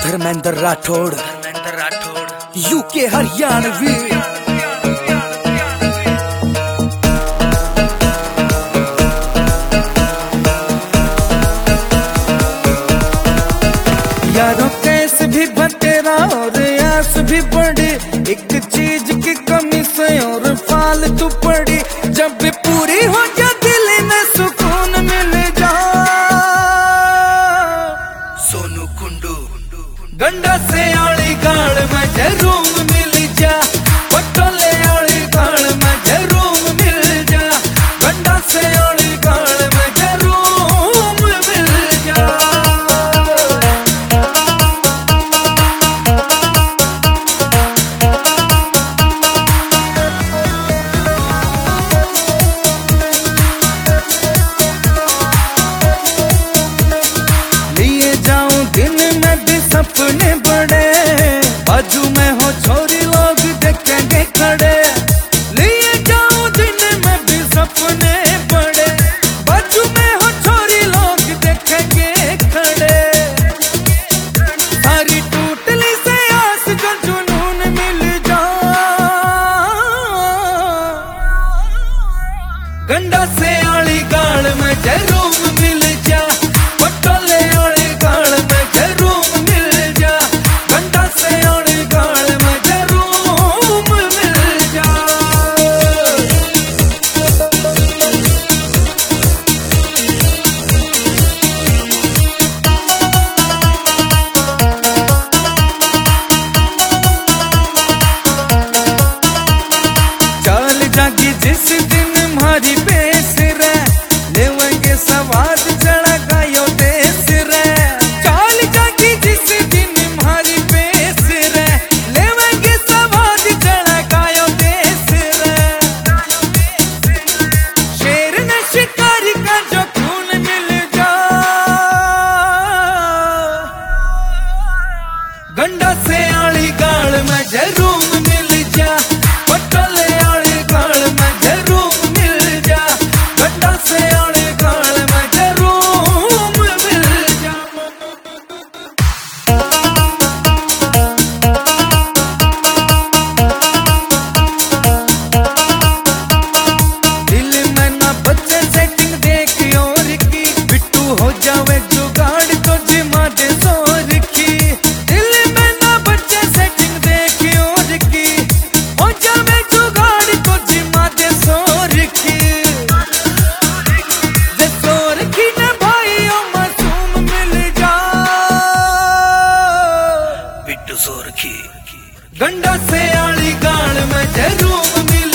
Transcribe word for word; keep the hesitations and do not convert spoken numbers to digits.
Dharmendra Rathore Dharmendra Rathore UK Haryanvi. यारों case भी बतेरा और आस भी बड़ी, एक चीज की कमी से और फालतू पड़ी। जब भी पूरी हो जा दिल में सुकून मिल जा। सोनू कुंडू गंडा से आली गाड़ में जरूर मिल जा। पटोले आली गाड़ में जरूर मिल जा। गंडा से आली गाड़ में जरूर मिल जा। दिन में भी सपने बड़े, बाजू में हो छोरी लोग देखेंगे खड़े। लिए जाऊं दिन में भी सपने बड़े, बाजू में हो छोरी लोग देखेंगे खड़े। सारी टूटली से आस जो जुनून मिल जा। गंडा से आली गाड़ में जरूर मिल जा। पटोले आली गाड़ में जरूर मिल जा। गंडा से आली गाड़ में जरूर मिल जा। चाल जागी जिस दिन हमारी बेस रे, लेवेंगे सवाद चढ़ा गायो देश रे। चाल जागी जिस दिन हमारी बेस रे, लेवेंगे सवाद चढ़ा गायो देश रे। शेर ने शिकारी का जो खून मिल जा। गंडा से आली गाड़ में जरूर मिल जा। पटोले आली गाड़ में जरूर मिल जा। गंडा से आली गाड़ में जरूर मिल जा। दिल में ना बच्चे सेटिंग देख और की, बिट्टू हो जावे जुगाड़ तो जिमा दे जोर की। दिल में ना बच्चे सेटिंग देख और की, हो जावे जुगाड़ तो जिमा दे जोर की। जे जोर की ने भाई ओ मासूम मिल जा। बिट्टू जोर की गंडा से आली गाड़ में जरूर मिल